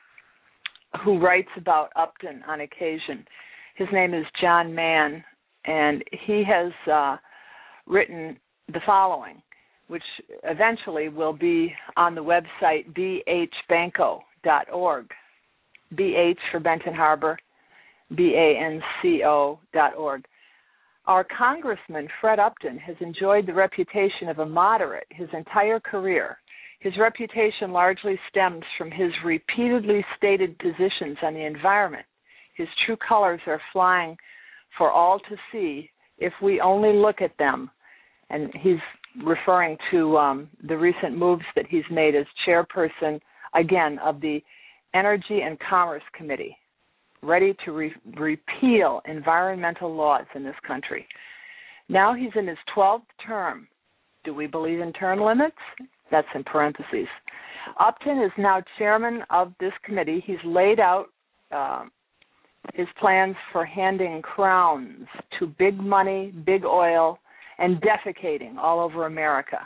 who writes about Upton on occasion. His name is John Mann, and he has uh, written the following, which eventually will be on the website b h banco dot org. B H for Benton Harbor, B A N C O dot org. Our Congressman, Fred Upton, has enjoyed the reputation of a moderate his entire career. His reputation largely stems from his repeatedly stated positions on the environment. His true colors are flying for all to see if we only look at them. And he's referring to um, the recent moves that he's made as chairperson, again, of the Energy and Commerce Committee, ready to re- repeal environmental laws in this country. Now he's in his twelfth term. Do we believe in term limits? That's in parentheses. Upton is now chairman of this committee. He's laid out uh, his plans for handing crowns to big money, big oil, and defecating all over America.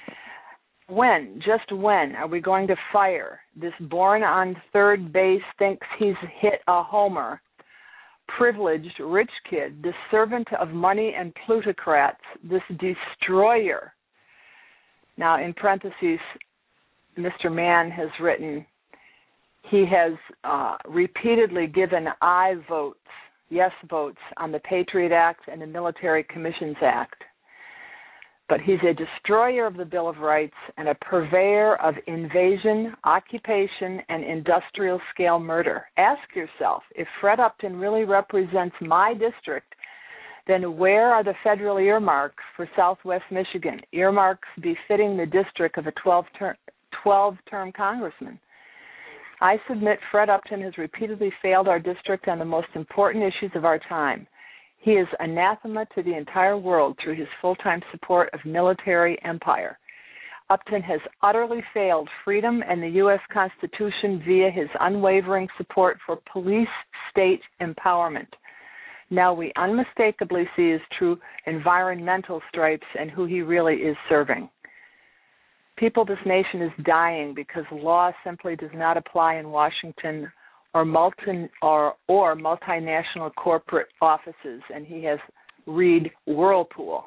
When, just when, are we going to fire this born on third base, thinks he's hit a homer privileged rich kid, this servant of money and plutocrats, this destroyer. Now, in parentheses, Mister Mann has written, he has uh, repeatedly given aye votes, yes votes, on the Patriot Act and the Military Commissions Act. But he's a destroyer of the Bill of Rights and a purveyor of invasion, occupation, and industrial-scale murder. Ask yourself, if Fred Upton really represents my district, then where are the federal earmarks for Southwest Michigan, earmarks befitting the district of a twelve-term twelve-term congressman? I submit Fred Upton has repeatedly failed our district on the most important issues of our time. He is anathema to the entire world through his full-time support of military empire. Upton has utterly failed freedom and the U S Constitution via his unwavering support for police state empowerment. Now we unmistakably see his true environmental stripes and who he really is serving. People, this nation is dying because law simply does not apply in Washington or multi or or multinational corporate offices, and he has read Whirlpool.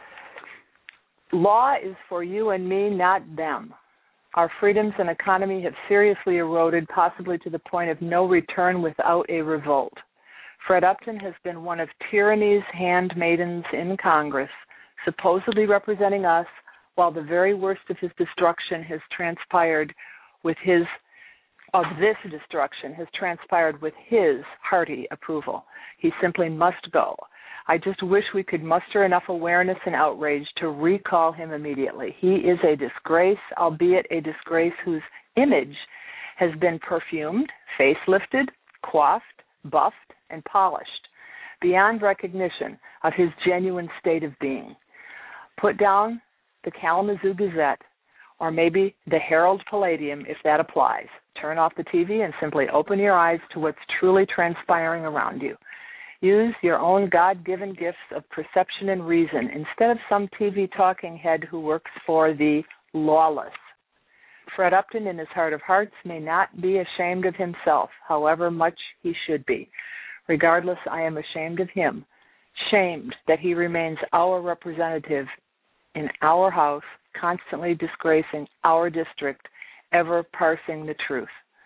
Law is for you and me, not them. Our freedoms and economy have seriously eroded, possibly to the point of no return without a revolt. Fred Upton has been one of tyranny's handmaidens in Congress, supposedly representing us, while the very worst of his destruction has transpired with his of this destruction has transpired with his hearty approval. He simply must go. I just wish we could muster enough awareness and outrage to recall him immediately. He is a disgrace, albeit a disgrace whose image has been perfumed, facelifted, coiffed, buffed, and polished, beyond recognition of his genuine state of being. Put down the Kalamazoo Gazette, or maybe the Herald Palladium, if that applies. Turn off the T V and simply open your eyes to what's truly transpiring around you. Use your own God-given gifts of perception and reason instead of some T V talking head who works for the lawless. Fred Upton, in his heart of hearts, may not be ashamed of himself, however much he should be. Regardless, I am ashamed of him, shamed that he remains our representative in our house, constantly disgracing our district, ever parsing the truth.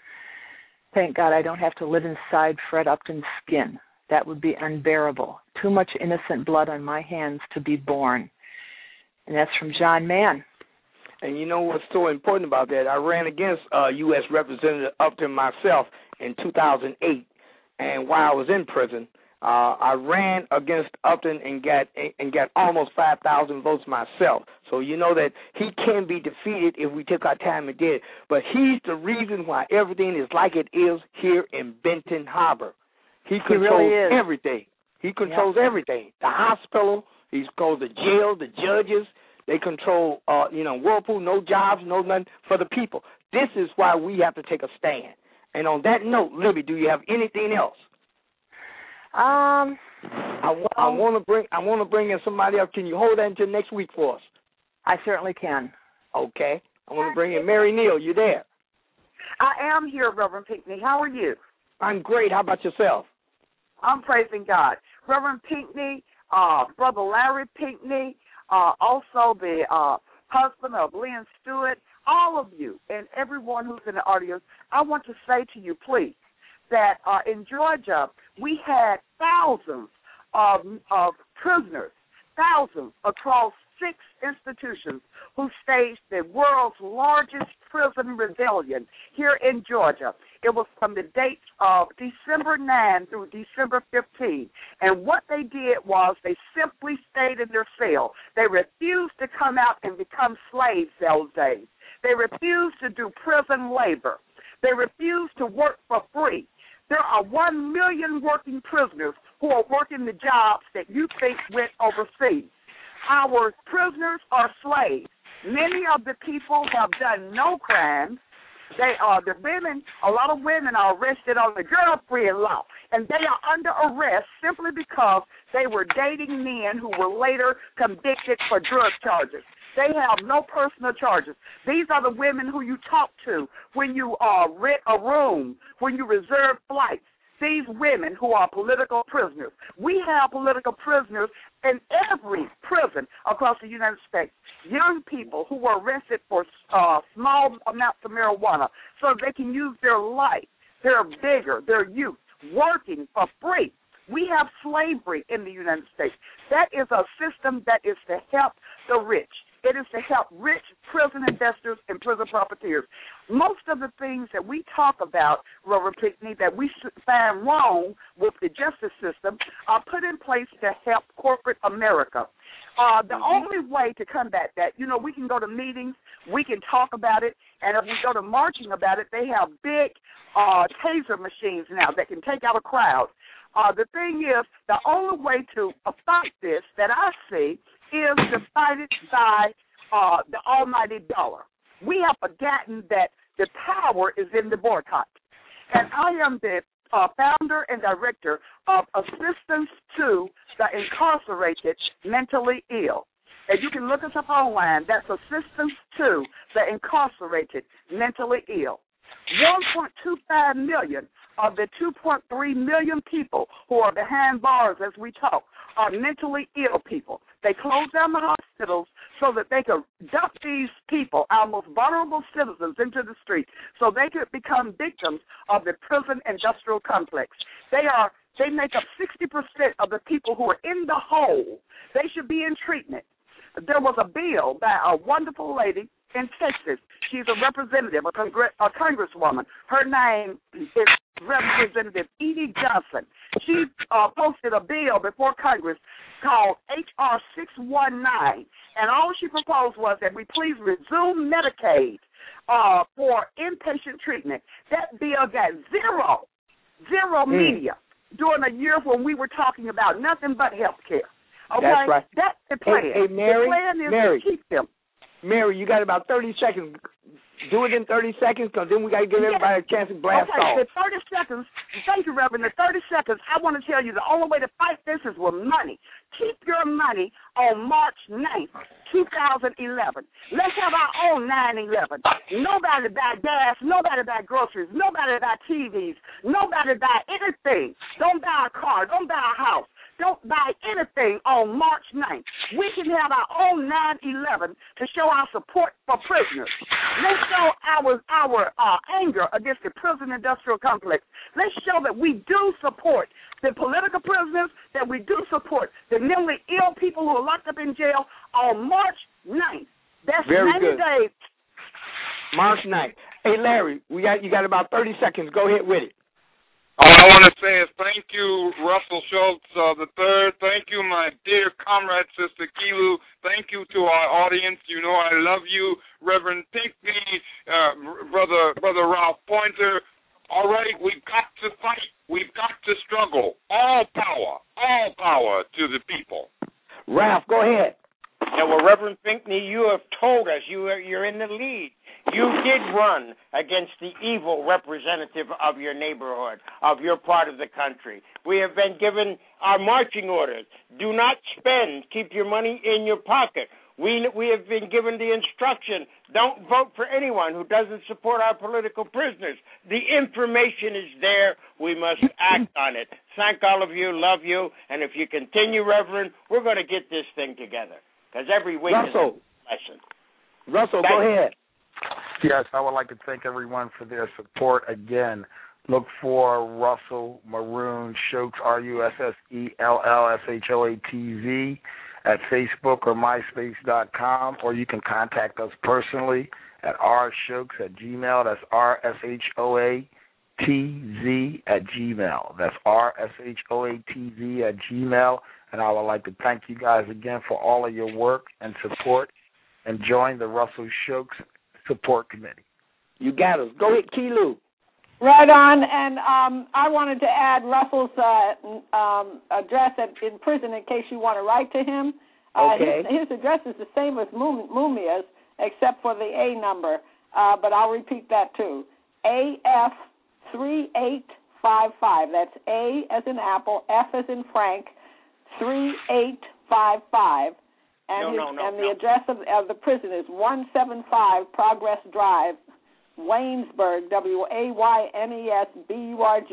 Thank God I don't have to live inside Fred Upton's skin. That would be unbearable. Too much innocent blood on my hands to be borne. And that's from John Mann. And you know what's so important about that? I ran against uh, U S Representative Upton myself in two thousand eight, and while I was in prison, uh, I ran against Upton and got and got almost five thousand votes myself. So you know that he can be defeated if we took our time and did. But he's the reason why everything is like it is here in Benton Harbor. He controls he really is. everything. He controls yep. everything. The hospital, he controls the jail, the judges. They control, uh, you know, Whirlpool, no jobs, no nothing for the people. This is why we have to take a stand. And on that note, Libby, do you have anything else? Um, I, I want to bring I want to bring in somebody else. Can you hold that until next week for us? I certainly can. Okay. I want to bring in Mary Neal. You there? I am here, Reverend Pinckney. How are you? I'm great. How about yourself? I'm praising God. Reverend Pinckney, uh, Brother Larry Pinckney, uh, also the uh, husband of Lynn Stewart, all of you and everyone who's in the audience, I want to say to you, please, that uh, in Georgia, we had thousands of, of prisoners, thousands across six institutions who staged the world's largest prison rebellion here in Georgia. It was from the dates of December ninth through December fifteenth. And what they did was they simply stayed in their cell. They refused to come out and become slaves those days. They refused to do prison labor. They refused to work for free. There are one million working prisoners who are working the jobs that you think went overseas. Our prisoners are slaves. Many of the people have done no crimes. They are the women. A lot of women are arrested on the girlfriend law, and they are under arrest simply because they were dating men who were later convicted for drug charges. They have no personal charges. These are the women who you talk to when you uh, rent a room, when you reserve flights. these women who are political prisoners. We have political prisoners in every prison across the United States. Young people who were arrested for uh, small amounts of marijuana so they can use their life, their vigor, their youth, working for free. We have slavery in the United States. That is a system that is to help the rich. It is to help rich prison investors and prison profiteers. Most of the things that we talk about, Reverend Pinckney, that we find wrong with the justice system are put in place to help corporate America. Uh, the mm-hmm. only way to combat that, you know, we can go to meetings, we can talk about it, and if we go to marching about it, they have big uh, taser machines now that can take out a crowd. Uh, the thing is, the only way to fight this that I see is to fight it by uh, the almighty dollar. We have forgotten that the power is in the boycott. And I am the uh, founder and director of Assistance to the Incarcerated Mentally Ill. And you can look us up online. That's Assistance to the Incarcerated Mentally Ill. one point two five million of the two point three million people who are behind bars as we talk are mentally ill people. They close down the hospitals so that they could dump these people, our most vulnerable citizens, into the street so they could become victims of the prison industrial complex. They are they make up sixty percent of the people who are in the hole. They should be in treatment. There was a bill by a wonderful lady in Texas. She's a representative, a, congr- a congresswoman. Her name is Representative Edie Johnson. She uh, posted a bill before Congress called H R six one nine, and all she proposed was that we please resume Medicaid uh, for inpatient treatment. That bill got zero, zero mm. media during a year when we were talking about nothing but health care. Okay? That's right. That's the plan. Hey, hey Mary, the plan is Mary. to keep them. Mary, you got about thirty seconds. Do it in thirty seconds, because then we got to give everybody a chance to blast okay, off. Okay, the thirty seconds, thank you, Reverend. The thirty seconds, I want to tell you the only way to fight this is with money. Keep your money on March ninth, two thousand eleven. Let's have our own nine eleven. Nobody buy gas, nobody buy groceries, nobody buy T Vs, nobody buy anything. Don't buy a car, don't buy a house. Don't buy anything on March ninth. We can have our own nine eleven to show our support for prisoners. Let's show our our uh, anger against the prison industrial complex. Let's show that we do support the political prisoners, that we do support the mentally ill people who are locked up in jail on March ninth. That's Very ninety good. days. March ninth. Hey, Larry, we got you got about thirty seconds. Go ahead with it. All I want to say is thank you, Russell Schultz uh, the third. Thank you, my dear comrade, Sister Kilu. Thank you to our audience. You know I love you, Reverend Pinckney, uh, brother, brother Ralph Pointer. All right, we've got to fight. We've got to struggle. All power, all power to the people. Ralph, go ahead. Now, well, Reverend Pinckney, you have told us you are, you're in the lead. You did run against the evil representative of your neighborhood, of your part of the country. We have been given our marching orders. Do not spend. Keep your money in your pocket. We we have been given the instruction, don't vote for anyone who doesn't support our political prisoners. The information is there. We must act on it. Thank all of you. Love you. And if you continue, Reverend, we're going to get this thing together. Because every week Russell. is a lesson. Russell, Thank go you. ahead. Yes, I would like to thank everyone for their support. Again, look for Russell Maroon Shokes, R U S S E L L S H O A T Z, at Facebook or MySpace dot com, or you can contact us personally at rshokes at gmail. That's R S H O A T Z at gmail. That's R S H O A T Z at gmail. And I would like to thank you guys again for all of your work and support, and join the Russell Shokes Support Committee. You got us. Go ahead, Kilu. Right on, and um, I wanted to add Russell's uh, um, address at, in prison in case you want to write to him. Uh, Okay. His, his address is the same as Mumia's, except for the A number, uh, but I'll repeat that too. A F three eight five five. That's A as in Apple, F as in Frank, three eight five five. And, No, his, no, no, and the no. address of, of the prison is one seventy-five Progress Drive, Waynesburg, W A Y N E S B U R G,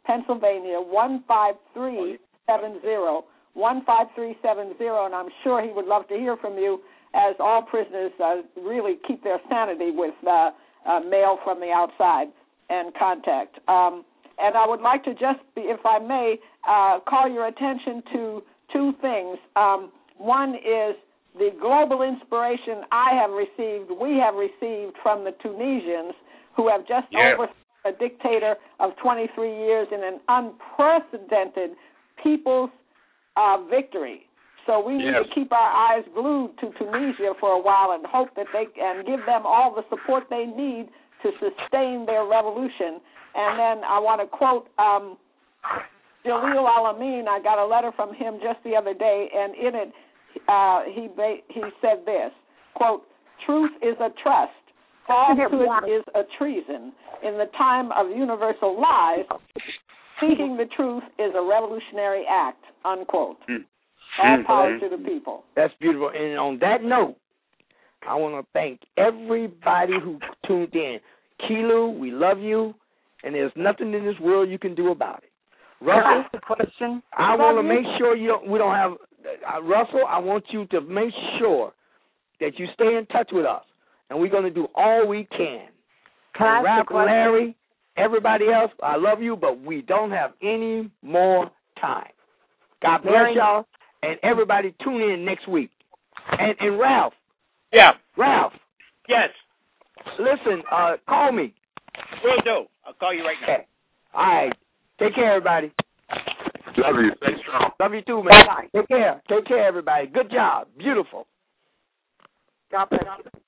Pennsylvania, one five three seven zero, one five three seven zero, and I'm sure he would love to hear from you, as all prisoners uh, really keep their sanity with uh, uh, mail from the outside and contact. Um, and I would like to just, be, if I may, uh, call your attention to two things. Um, one is the global inspiration I have received, we have received from the Tunisians, who have just yeah. overthrown a dictator of twenty-three years in an unprecedented people's uh, victory. So we need yes. to keep our eyes glued to Tunisia for a while and hope that they and give them all the support they need to sustain their revolution. And then I want to quote um, Jalil Al-Amin. I got a letter from him just the other day, and in it uh, he ba- he said this, quote, "Truth is a trust. Falsehood is a treason. In the time of universal lies, speaking the truth is a revolutionary act," unquote. Mm. All power to the people. That's beautiful. And on that note, I want to thank everybody who tuned in. Kilu, we love you, and there's nothing in this world you can do about it. Russell, the question. I want to make sure you don't, we don't have uh, Russell. I want you to make sure that you stay in touch with us, and we're going to do all we can. Can I ask a question? Larry, everybody else, I love you, but we don't have any more time. God bless Mary, y'all. And everybody tune in next week. And, and Ralph. Yeah. Ralph. Yes. Listen, uh, call me. Will do. I'll call you right now. Okay. All right. Take care, everybody. Love you. Stay strong. Love you too, man. Bye. Take care. Take care, everybody. Good job. Beautiful. God bless you.